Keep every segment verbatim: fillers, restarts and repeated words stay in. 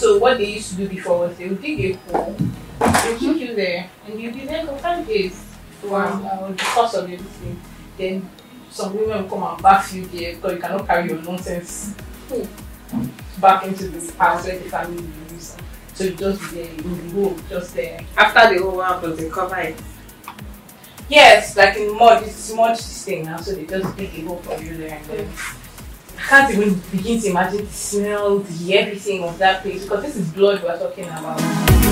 So what they used to do before was they would dig a hole, they would keep you there, and you'd be there for five days. Wow. Uh, the cost of everything. Then some women will come and bath you there because you cannot carry your nonsense back into the house where the family lives. So you just be there in the hole, just there. After the whole happens, they cover it. Yes, like in mud, it's mud this thing now, so they just dig a hole for you there and then. I can't even begin to imagine the smell, the everything of that place because this is blood we're talking about.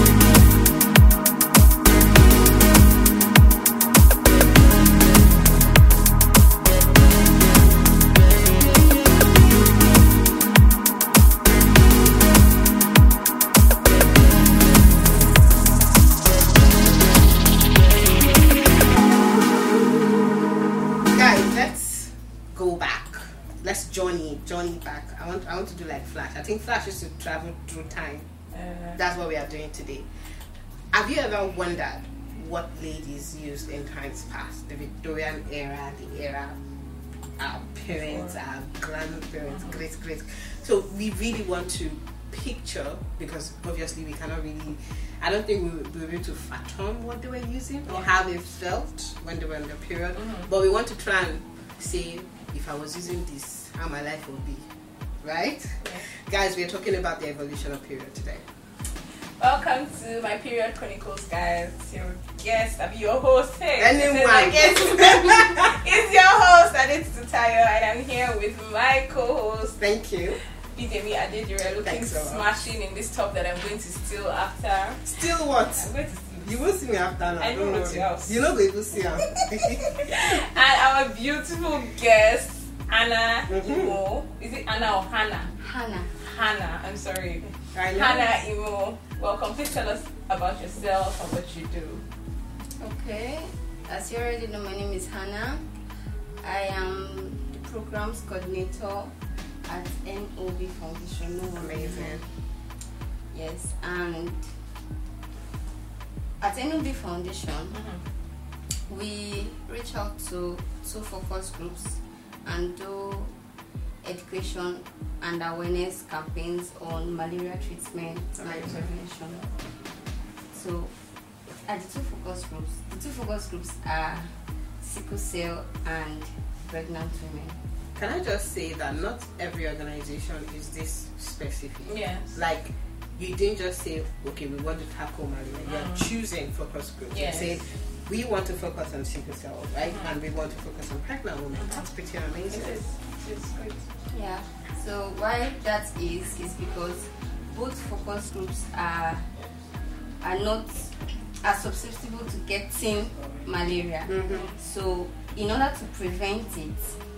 Journey back. I want I want to do like Flash. I think Flash is to travel through time. Uh, That's what we are doing today. Have you ever wondered what ladies used in times past? The Victorian era, the era our parents, our grandparents, great great. So we really want to picture, because obviously we cannot really, I don't think we will be able to fathom what they were using or how they felt when they were in the period. Mm-hmm. But we want to try and say, if I was using this, how my life will be, right? Yeah. Guys, we are talking about the evolution of period today. Welcome to my Period Chronicles, guys. Your guest, I'll be your host. Hey, anyone? It's your host, Aditi Tutayo, and I'm here with my co-host. Thank you. Bidemi Adedire, looking so smashing in this top that I'm going to steal after. Steal what? I'm going to steal. You will see me after now. I know what else. You know they will see her. And our beautiful guest, Anna mm-hmm. Imo. Is it Anna or Hannah? Hannah. Hannah, I'm sorry. I know. Hannah Imo. Welcome. Please tell us about yourself and what you do. Okay. As you already know, my name is Hannah. I am the programs coordinator at N O B Foundation. Amazing. Yes, and at N O B Foundation, mm-hmm. we reach out to two focus groups and do education and awareness campaigns on malaria treatment and prevention. So, at the two focus groups, the two focus groups are sickle cell and pregnant women. Can I just say that not every organization is this specific? Yes. Like, you didn't just say, okay, we want to tackle malaria. Mm. You're choosing focus groups. Yes. You say, we want to focus on sickle cell, right? Mm. And we want to focus on pregnant women. Mm. That's pretty amazing. It is. It's great. Yeah. So why that is is because both focus groups are are not are susceptible to getting malaria. Mm-hmm. So in order to prevent it,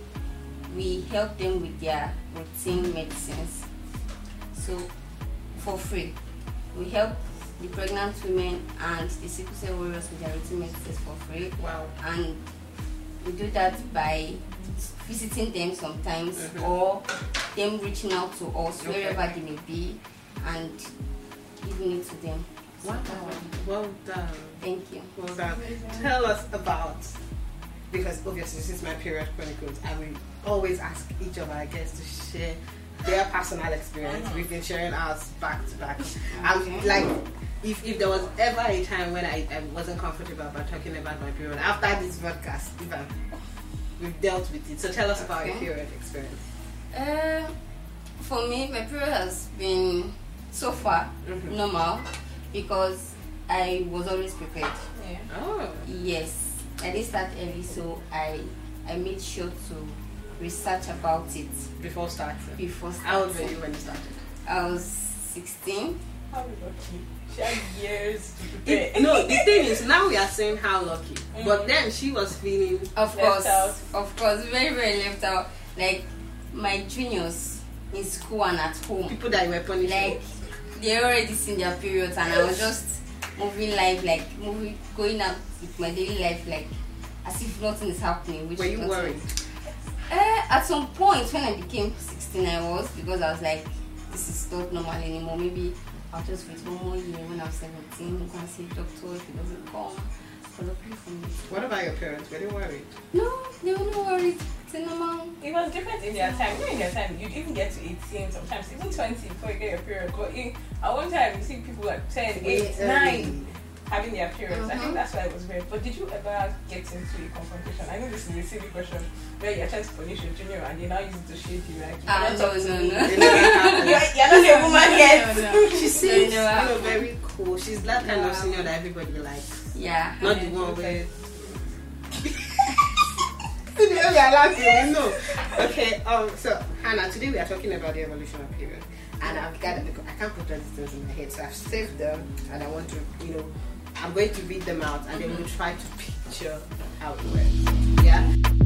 we help them with their routine medicines. So for free, we help the pregnant women and the sickle cell warriors with their routine medicines for free. Wow. And we do that by visiting them sometimes, mm-hmm. or them reaching out to us okay. wherever they may be and giving it to them. Wow. Well done. Thank you. Well done. Tell us about, because obviously this is my Period Chronicles, and we always ask each of our guests to share their personal experience. Mm-hmm. We've been sharing ours back to back. Okay. And like, if, if there was ever a time when I, I wasn't comfortable about talking about my period, after this podcast, even we've dealt with it. So tell us about okay. your period experience. Uh, for me, my period has been so far mm-hmm. normal because I was always prepared. Yeah. Oh. Yes, I didn't start early, so I I made sure to research about it before starting. Before starting. How old were you when you started? I was sixteen. How lucky. She had years to prepare. It, no, the thing is, now we are saying how lucky. Mm-hmm. But then she was feeling... Of course, out. Of course, very, very left out. Like, my juniors in school and at home. People that were punished. Like, they already seen their periods and I was just moving life, like, moving, going out with my daily life, like, as if nothing is happening. Which were you worried? Uh, at some point, when I became sixteen, I was, because I was like, this is not normal anymore. Maybe I'll just wait one more year when I'm seventeen, go and see the doctor if he doesn't come. colloquially for me. What about your parents? Were they worried? No, they were not worried. It's a normal. It was different in their time. In their time, you'd even get to eighteen, sometimes even twenty before you get your period. But in, at one time, you see people like ten, eight, nine having their periods. Mm-hmm. I think that's why it was very. But did you ever get into a confrontation? I know this is a silly question where you're trying to punish your junior and they now use it to shade you. Like, you ah, not no, talk to no, me. no. you're, you're not a woman yet. No, no. She seems, you know, very cool. She's that kind yeah. of senior that everybody likes. Yeah. Not yeah, the one where. No. Okay, um, so Hannah, today we are talking about the evolutionary period, and I've got I can't put all these things in my head, so I've saved them, and I want to, you know, I'm going to read them out, and mm-hmm. then we'll try to picture how it works. Yeah.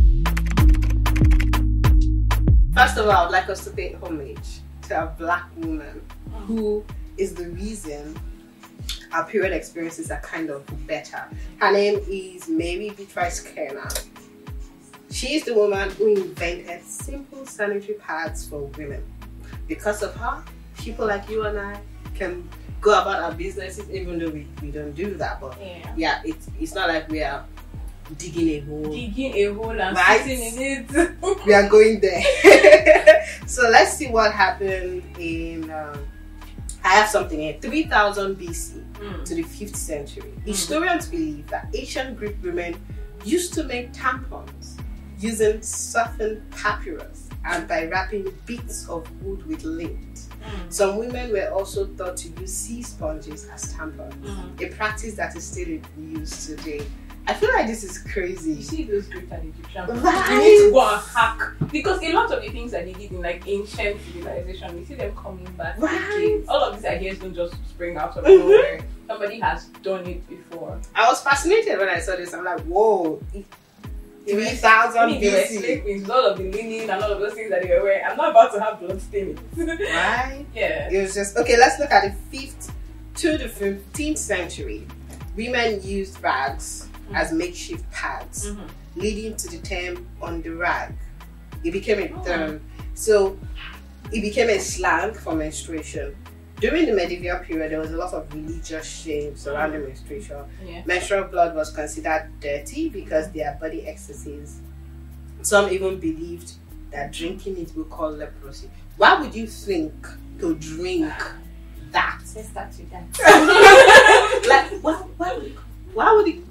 First of all, I would like us to pay homage to a black woman who is the reason our period experiences are kind of better. Her name is Mary Beatrice Kenner. She is the woman who invented simple sanitary pads for women. Because of her, people like you and I can go about our businesses, even though we, we don't do that. But yeah, yeah it's, it's not like we are digging a hole. Digging a hole and right? sitting in it. We are going there. So let's see what happened in, um, I have something here, three thousand B C mm. to the fifth century. Mm. Historians believe that ancient Greek women used to make tampons using softened papyrus and by wrapping bits of wood with lint. Mm. Some women were also thought to use sea sponges as tampons, mm. a practice that is still in use today. I feel like this is crazy. You see those Greek and Egyptian, right? You need to go and hack, because a lot of the things that they did in like ancient civilization, you see them coming back. Right. All of these ideas don't just spring out of nowhere. Mm-hmm. Somebody has done it before. I was fascinated when I saw this. I'm like, whoa. three thousand B C. With all of the linen and all of those things that they were wearing. I'm not about to have blood stains. Right? Yeah. It was just, okay, let's look at the fifth to the fifteenth century. Women used rags mm-hmm. as makeshift pads, mm-hmm. leading to the term on the rag. It became a term. Oh. So it became a slang for menstruation. During the medieval period, there was a lot of religious shame surrounding mm. menstruation. Yeah. Menstrual blood was considered dirty because their body excesses. Some even believed that drinking it would cause leprosy. Why would you think to drink that? Let's start with that. Like, why, why, would, why would it?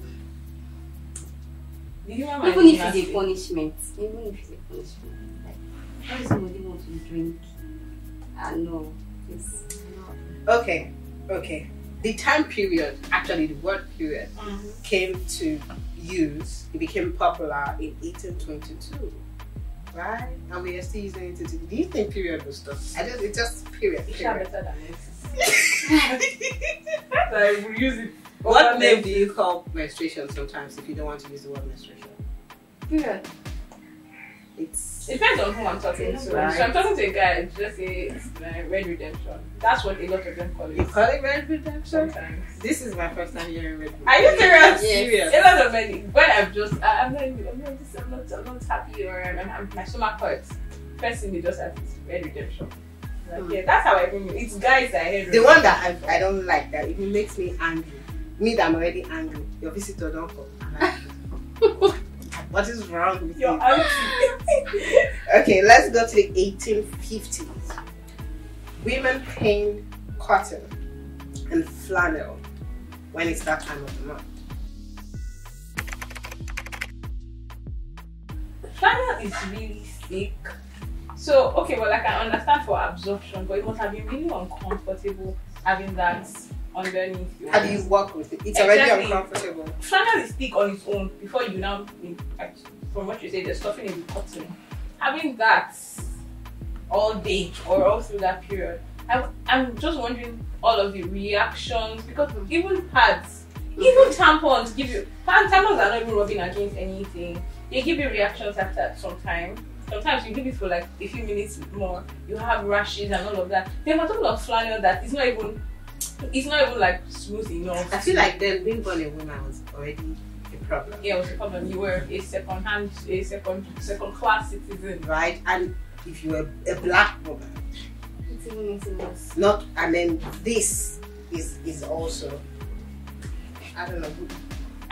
Even if it's a punishment, even if it's a punishment, like, why does somebody want to drink? I uh, know. It's Okay, okay. The time period, actually the word period, mm-hmm. came to use, it became popular in eighteen twenty-two, right? And we are still using it today. Do you think period was stuff? I just, it's just period. It's better than it. So I will use it. What name do you call menstruation sometimes if you don't want to use the word menstruation? Period. It's it depends on who I'm talking to. Right. So I'm talking to a guy, just say it's like red redemption. That's what a lot of them call it. You call it red redemption? Sometimes. This is my first time hearing red redemption. Are you serious? Yes. A lot of men, when I'm just, I, I'm not, I'm not, I'm not, I'm not happy or I'm, I'm, my stomach hurts. First thing they just have is red redemption. Like, mm. Yeah, that's how I bring it. It's guys that I hate. The one that I, I don't like, that even makes me angry. Me that I'm already angry. Your visitor don't come. What is wrong with Your you? Okay, let's go to the eighteen fifties. Women paint cotton and flannel when it's that time of the month. Flannel is really thick. So, okay, well, like, I understand for absorption, but it must have been really uncomfortable having that underneath. How do you work with it? It's exactly. Already uncomfortable. Flannel is thick on its own before you now, from what you say, there's stuffing in the cotton. Having that all day or all through that period, I, I'm just wondering all of the reactions, because even pads, even tampons give you, tampons are not even rubbing against anything. They give you reactions after some time. Sometimes you give it for like a few minutes more, you have rashes and all of that. There's a total of flannel that is not even, it's not even like smooth enough. I feel like then being born a woman was already a problem. Yeah, it was a problem. You were a second hand, a second second class citizen. Right? And if you were a black woman, it's even easy worse. Not, and then this is is also, I don't know. I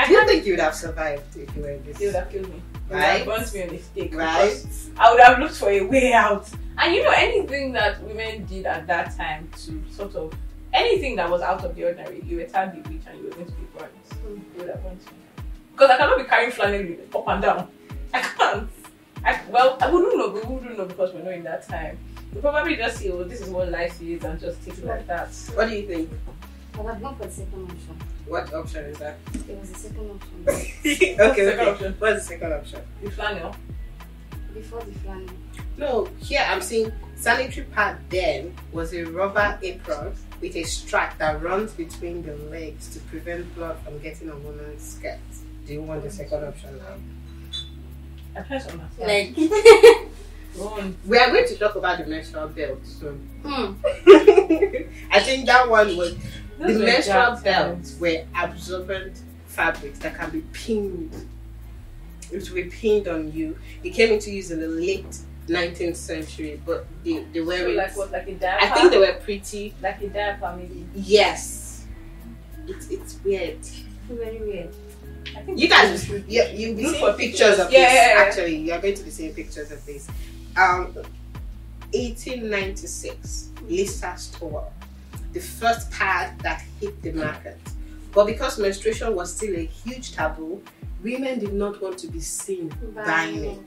I Do you can't- think you would have survived if you were in this? They would have killed me. They would Right. have burnt me on a stake. Right. because I would have looked for a way out. And you know, anything that women did at that time to sort of anything that was out of the ordinary, you were tired the witch and you were going to be burnt. They would have burnt me. Because I cannot be carrying flannel up and down. I can't. I, well, I wouldn't know. We wouldn't know because we're not in that time. We probably just say, "Oh, this is what life is," and just take it like that. What do you think? I would have gone for the second option. What option is that? It was the second option. okay, Second okay. option. What's the second option? The flannel. Before the flannel. No, here I'm seeing sanitary pad then was a rubber apron with a strap that runs between the legs to prevent blood from getting on woman's skirt. Do you want the second option now? I can't understand. Like, Go on. We are going to talk about the menstrual belt soon. hmm. I think that one was Those the were menstrual dark belts times. were absorbent fabrics that can be pinned. It will be pinned on you. It came into use in the late nineteenth century, but they, they were So like what, like a diaper? I think they were pretty. like a diaper maybe. Yes. It's it's weird. Very weird. I think You guys, yeah, you'll be Look seeing for pictures of Yeah, this. yeah, yeah. Actually, you're going to be seeing pictures of this. Um, eighteen ninety-six, Lisa Stowell, the first pad that hit the market. But because menstruation was still a huge taboo, women did not want to be seen buying it.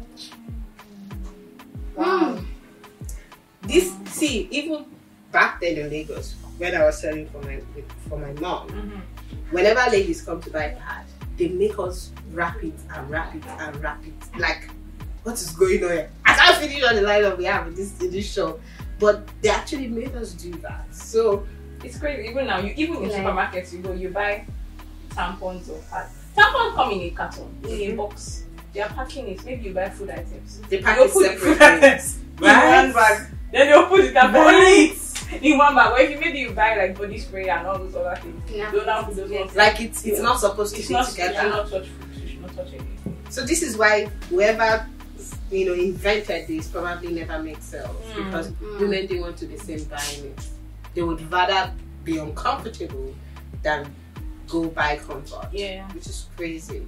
Wow. This, see, even back then in Lagos, when I was selling for my for my mom, Mhm. whenever ladies come to buy pad, they make us wrap it and wrap it and wrap it. Like, what is going on here? I can't finish on the lineup we have in this in this show, but they actually made us do that. So It's crazy. Even now, you even in Like- supermarkets, you go, you buy tampons or pads. Tampons come in a carton, in a box. They are packing it. Maybe you buy food items. they pack You it put the food separately. items in Right? one bag. Then they'll put it up Right. in one bag. Or if you maybe you buy like body spray and all those other things, Yeah. don't now put those ones. Like it's it's not supposed to It's be not. You should together. not touch food. You should not touch anything. So this is why whoever you know invented this probably never made sales Mm. because Mm. women didn't want to be seen buying it. They would rather be uncomfortable than go buy comfort. Yeah. Which is crazy.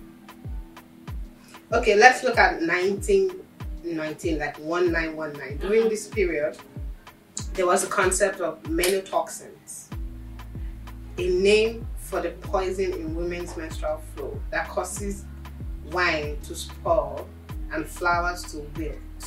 Okay, let's look at nineteen nineteen, like nineteen nineteen. During Mhm. this period, there was a concept of menotoxins, a name for the poison in women's menstrual flow that causes wine to spoil and flowers to wilt.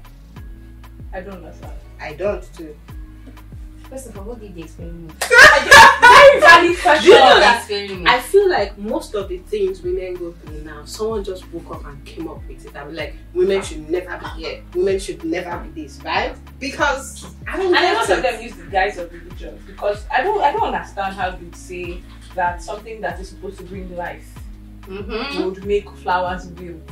I don't understand. I don't too. First of all, what did the experiment? Very valid question. Do you know The that? experiment. I feel like most of the things women go through now, someone just woke up and came up with it. I'm like, women should never be here. Women should never be this, right? Because I don't And a get lot it. of them use the guise of religion because I don't I don't understand how they say that something that is supposed to bring life Mm-hmm. would make flowers wilt.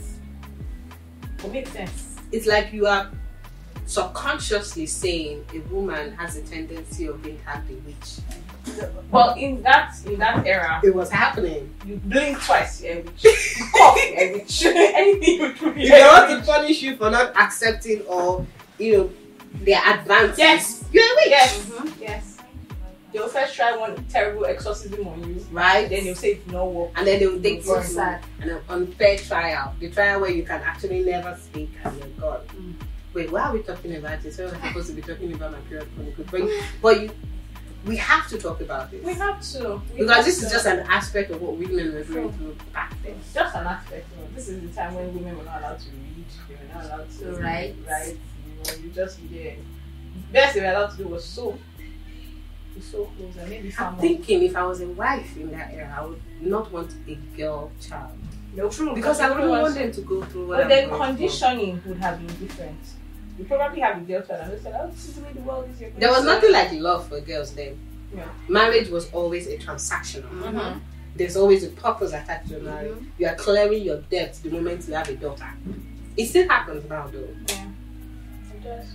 It makes sense. It's like you are subconsciously saying a woman has a tendency of being half a witch. Well, in that in that era, It was happening. you blink twice, yeah, witch. You cough, yeah, witch. Anything you do, If yeah, they want to witch. punish you for not accepting or, you know, their advances, Yes. you're a witch. Yes, Mhm. yes. They'll first try one terrible exorcism on you, Right? then they'll say it no work. And then they will take So you sad. to an unfair trial. The trial where you can actually never speak and you're gone. Mm. Wait, why are we talking about this? We're supposed to be talking about my period chronicles. But, but you, we have to talk about this. We have to. We Because have this is to. just an aspect of what women were going through back then. It's just an aspect. You know, this is the time when women were not allowed to read. They were not allowed to To write. Write. You know, you just yeah. Best they were allowed to do was sew. To sew clothes and maybe I'm someone. thinking if I was a wife in that era, I would not want a girl child. No, true. Because I wouldn't was- want them to go through what But I'm then going conditioning would have been different. You probably have a girl child and they said, "Oh, this is the way the world is." You're through. There was going to-" nothing like love for girls then. Yeah. Marriage was always a transactional. Mhm. There's always a purpose attached to marriage. Mhm. You are clearing your debt the moment you have a daughter. It still happens now though. Yeah. It does.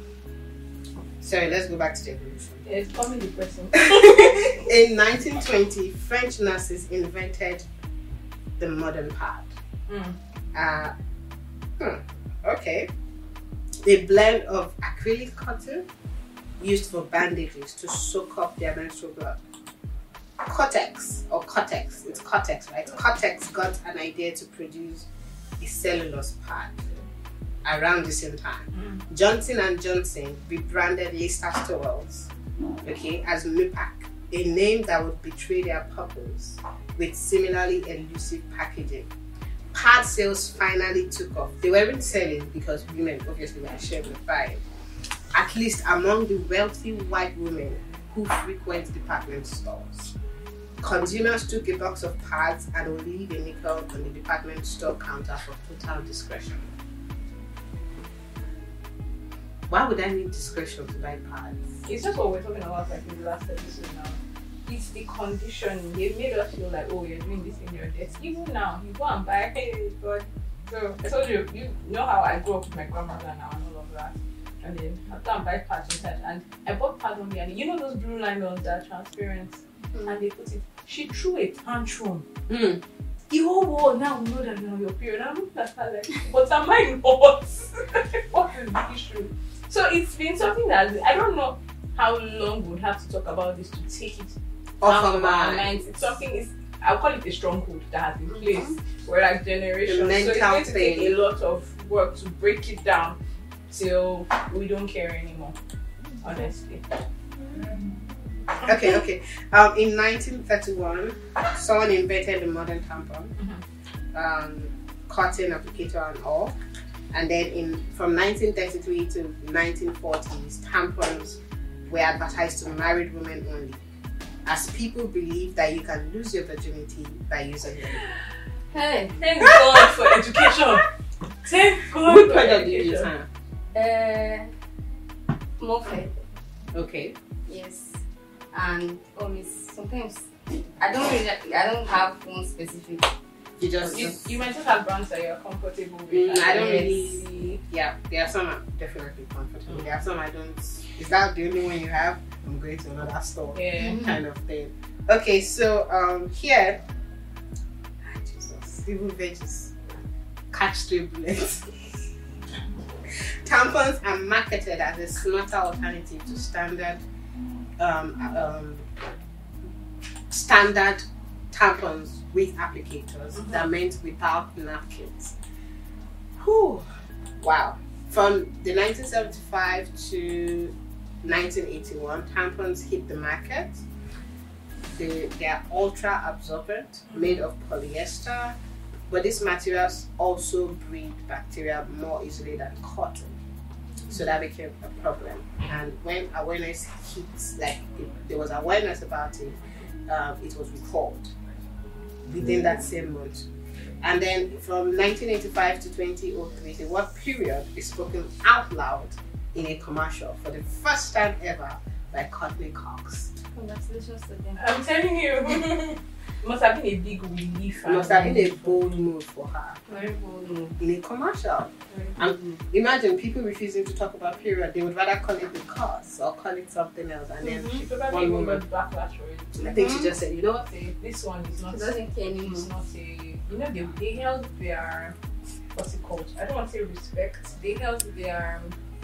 Sorry, let's go back to the evolution. Yeah, it's becoming depressing. In nineteen twenty, French nurses invented the modern pad. Mm. Uh, hmm, okay. A blend of acrylic cotton used for bandages to soak up their menstrual blood. Cortex or Cortex, it's Cortex, right? Cortex got an idea to produce a cellulose pad around the same time. Mm. Johnson and Johnson rebranded Lister Stowells, okay, as Nupac, a name that would betray their purpose with similarly elusive packaging. Pad sales finally took off. They weren't selling because women obviously were sharing the pie, at least among the wealthy white women who frequent department stores. Consumers took a box of pads and would leave a nickel on the department store counter for total discretion. Why would I need discretion to buy pads? It's just what we're talking about like in the last episode now. It's the conditioning. They made us feel like, oh, you're doing this in your desk. Even now, you go and buy, hey, God. So I told you, you know how I grew up with my grandmother now and all of that. And then I go and buy pads inside. And I bought pads on me. And you know those blue nylons that are transparent? Mm. And they put it. She threw a tantrum. Mm. The whole world now we know that you're on your period. I'm looking at her like, but am I not? What is the issue? So it's been something that I don't know how long we'll have to talk about this to take it off out of our minds. It's something is I'll call it a stronghold that has been placed. Mm-hmm. We're like generations. So it's going to take a lot of work to break it down till we don't care anymore. Honestly. Okay, okay. Um, in nineteen thirty-one, someone invented the modern tampon, mm-hmm. um, cotton applicator and all. And then in from nineteen thirty-three to nineteen forties, tampons were advertised to married women only, as people believe that you can lose your virginity by using them. Hey, thank God for education. Thank God Which for product do you use, education. Hannah? Uh, Morphe. Okay. Yes. And always sometimes I don't really I don't have one specific. You just you, you might just have brands that you're comfortable with. Mm, I don't really. Yeah, there are some I'm definitely comfortable. Mm. There are some I don't. Is that the only one you have? I'm going to another store. Yeah. Mm-hmm. Kind of thing. Okay, so um here, ah, Jesus, even veggies catch stray bullets. Tampons are marketed as a smarter alternative to standard um, um standard tampons with applicators mm-hmm. that meant without napkins. Whew. Wow. From the nineteen seventy-five to nineteen eighty-one, tampons hit the market. They, they are ultra absorbent, mm-hmm. made of polyester, but these materials also breed bacteria more easily than cotton. So that became a problem. And when awareness hit, like it, there was awareness about it, um, it was recalled within that same month. And then from nineteen eighty-five to twenty oh three, the word period is spoken out loud in a commercial for the first time ever by Courtney Cox. Congratulations to them. I'm telling you. It must have been a big relief. It must have been a bold move for her. Very bold move. In a commercial. And imagine people refusing to talk about period. They would rather call it the cause or call it something else. And then mm-hmm. she probably one woman backlash for it. I think mm-hmm. she just said, you know what? This one is not. She doesn't care anymore. It's not a. You know, they, they held their. What's it called? I don't want to say respect. They held their.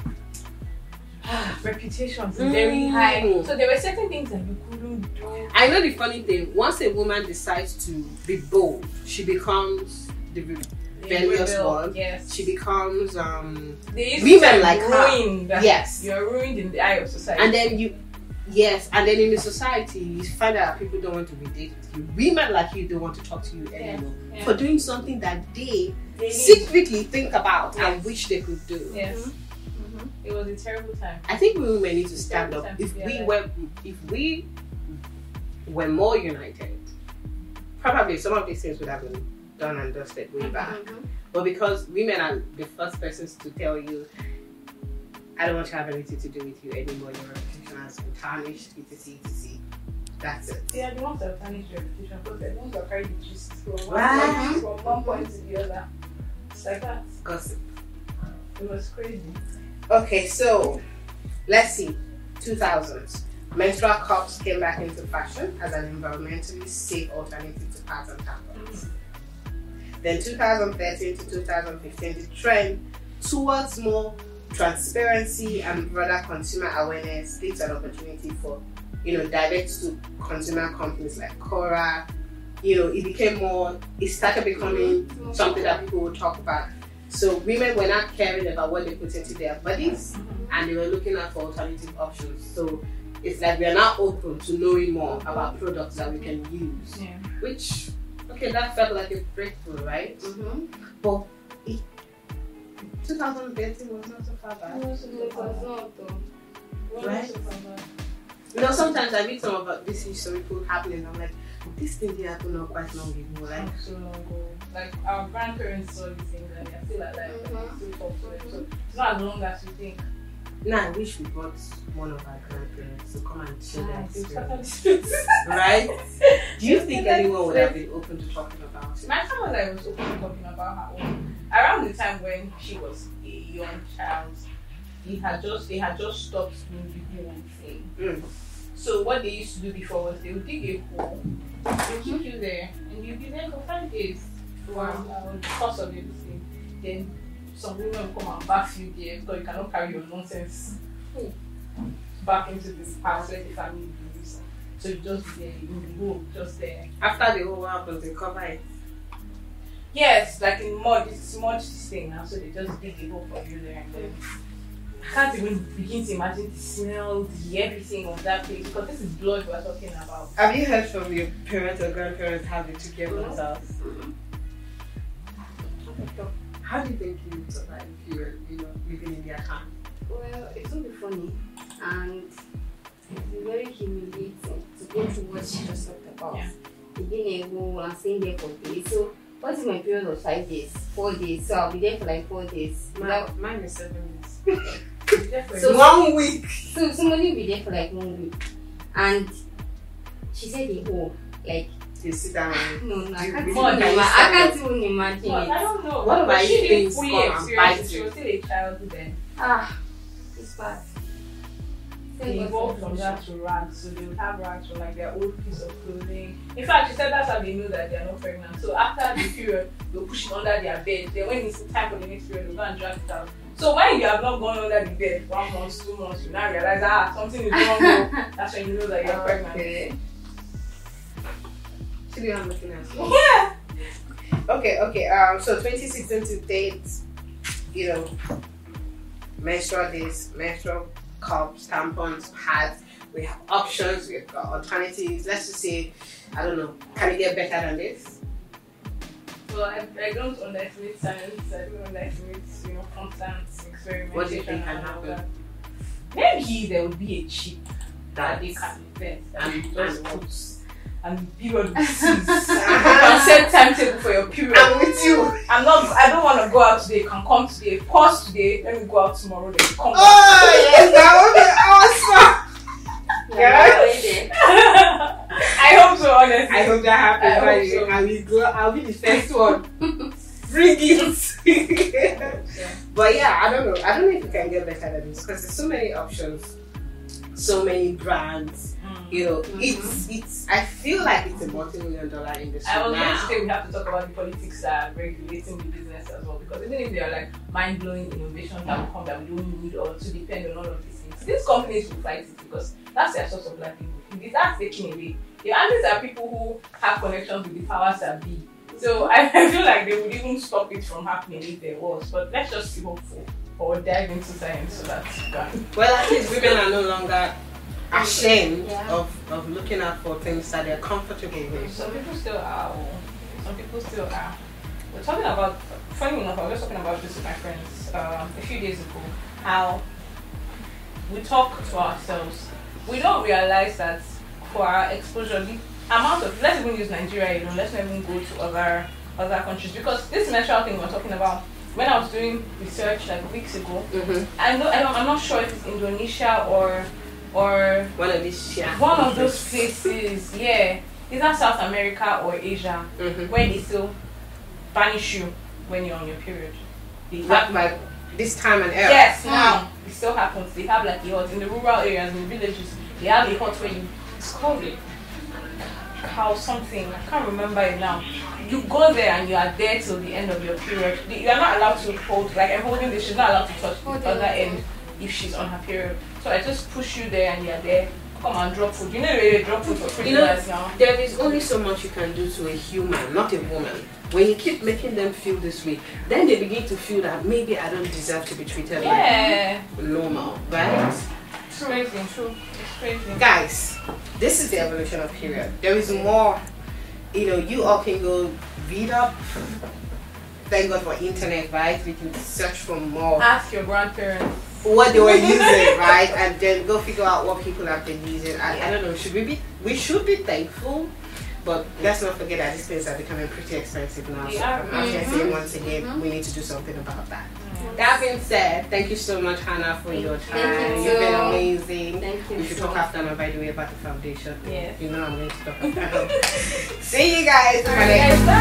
reputations mm. very high. So there were certain things that you couldn't do. I know the funny thing, once a woman decides to be bold, she becomes the rebellious one. Yes. She becomes um women like ruined. her. Yes. You're ruined in the eye of society. And then you yes, and then in the society you find out that people don't want to relate with you. Women like you don't want to talk to you anymore. Yeah. Yeah. For doing something that they, they secretly think about yes. and wish they could do. Yes. Mm-hmm. It was a terrible time. I think we women need to stand up. If we were, if we were more united, probably some of these things would have been done and dusted way back. Mm-hmm. But because women are the first persons to tell you, I don't want to have anything to do with you anymore. Your reputation has been tarnished, et cetera, et cetera. That's it. Yeah, the ones that have tarnished your reputation, because the ones that carry the gist from one, point, from one point to the other. It's like that. Gossip. It was crazy. Okay, so let's see. two thousands. Menstrual cups came back into fashion as an environmentally safe alternative to pads and tampons. Then twenty thirteen to two thousand fifteen, the trend towards more transparency and broader consumer awareness leads an opportunity for you know, direct to consumer companies like Cora, you know, it became more, it started becoming mm-hmm. something that people would talk about. So women were not caring about what they put into their bodies, mm-hmm. and they were looking out for alternative options. So it's like we are now open to knowing more about products that we can use, yeah. which, okay, that felt like a breakthrough, right? Mm-hmm. But it, twenty thirteen was not so far back. No, it was not though. Right? You know, sometimes I read some of this historical happening, I'm like, this thing did happen not quite long ago, like not so long ago. Like our grandparents saw these things and they're still alive, mm-hmm. and they still talk to them. So it's not as long as you think. Now I wish we brought one of our grandparents to come and share their experience. Right? Do you think anyone would have been open to talking about it? My grandmother was open to talking about her own. Around the time when she was a young child, he had just they had just stopped doing the whole thing. Mm. So what they used to do before was they would dig a hole, they keep you there, and you'd be there for five days. Wow. Uh, the cost of everything. Then some women will come and bath you there because you cannot carry your nonsense back into this house where the family lives. So you just be there in the hole, just there. After the whole happens, they cover it. Yes, like in mud, it's mud thing now, so they just dig a hole for you there and then. I can't even begin to imagine the smell, the everything of that place because this is blood we're talking about. Have you heard from your parents or grandparents how they took care of themselves? Mm-hmm. How do you think you would survive if you were, you know, living in their time? Well, it will be funny and it's very humiliating to go through what she just talked about. Yeah. Being a hole and staying there for days. So what is my period of five days? Four days. So I'll be there for like four days. My, mine is seven days. So one week. So somebody will be there for like one week. And she said the whole, like, you sit down and no, no, I can't, even, I can't even imagine well, it. I don't know. What about she you didn't things fully come and bite experience it. She you? was still a child then. Ah, it's bad. They evolved from that to rags, so they would have rags from like their old piece of clothing. In fact, she said that's how they know that they are not pregnant. So after the period, they'll push it under their bed. Then when it's time for the next period, they'll go and drag it out. So when you have not gone under the bed one month, two months, you now realize ah something is wrong. That's when you know that you're pregnant. Okay. Should you have looking at you? Yeah. Okay, okay. Um, so twenty sixteen to date, you know, menstrual days, menstrual cups, tampons, pads. We have options. We've got alternatives. Let's just say, I don't know. Can it get better than this? Well, I, I don't underestimate science. I don't underestimate, you know, constant experimentation. What do you think can happen? Maybe there would be a chip that they can invent and just put and period will cease. You can set timetable for your period. I'm with you. I'm not. I don't want to go out today. You can come today. Pause today. Let me go out tomorrow. Then come. Oh yes, that would be awesome. Yeah. I hope so. Honestly, I hope that happens. I I, hope so. I will go. I'll be the first one. Bring it. But yeah, I don't know. I don't know if you can get better than this because there's so many options, so many brands. You know, mm-hmm. it's it's. I feel like it's a multi-million dollar industry. I was now. going to say we have to talk about the politics that are regulating the business as well, because even if they are like mind-blowing innovations that will come that we don't need or to depend on all of these things, these companies will fight it because that's their source of livelihood. If that's taken away, the others are people who have connections with the powers that be. So I, I feel like they would even stop it from happening if there was. But let's just be hopeful or dive into science so that's done. Well, at least women are no longer ashamed yeah. of, of looking out for things that they're comfortable with. Some people still are. Some people still are. We're talking about, funny enough, I was just talking about this with my friends um, a few days ago, how we talk to ourselves. We don't realize that for our exposure, the amount of, let's even use Nigeria alone, let's not even go to other other countries, because this menstrual thing we're talking about, when I was doing research like weeks ago, mm-hmm. I know, I don't, I'm not sure if it's Indonesia or or one of these yeah, one of those places, yeah, either South America or Asia, mm-hmm. where they still banish you when you're on your period. They have, like this time and era. Yes, mm. now it still happens. They have like a hut in the rural areas, in the villages. They have a hut where you, it's called it cow something. I can't remember it now. You go there and you are there till the end of your period. You are not allowed to hold, like I'm holding this. She's not allowed to touch the other end if she's on her period. So I just push you there and you're there come and drop food. You know, they drop food for You know, prisoners now. there is only so much you can do to a human, not a woman. When you keep making them feel this way, then they begin to feel that maybe I don't deserve to be treated Yeah. like normal, right? It's crazy, true. It's crazy. Guys, this is the evolution of period. There is more. You know, you all can go read up. Thank God for internet, right? We can search for more. Ask your grandparents What they were using, right? And then go figure out what people have been using. I, I don't know. Should we be? We should be thankful, but let's not forget that these things are becoming pretty expensive now. So Yeah. I'm just saying once again, we need to do something about that. That being said, thank you so much, Hannah, for your time. Thank you You've been too. amazing. Thank you We should so talk much. after now, by the way, about the foundation. Yes. You know I'm going to talk after. See you guys in my Alright, next guys,